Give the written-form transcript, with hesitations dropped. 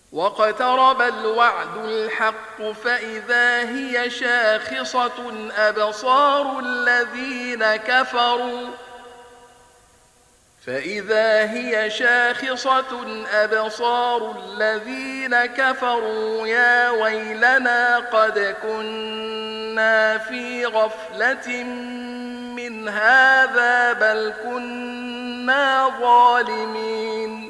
واقترب الوعد الحق فإذا هي شاخصة أبصار الذين كفروا يا ويلنا قد كنا في غفلة من هذا بل كنا ظالمين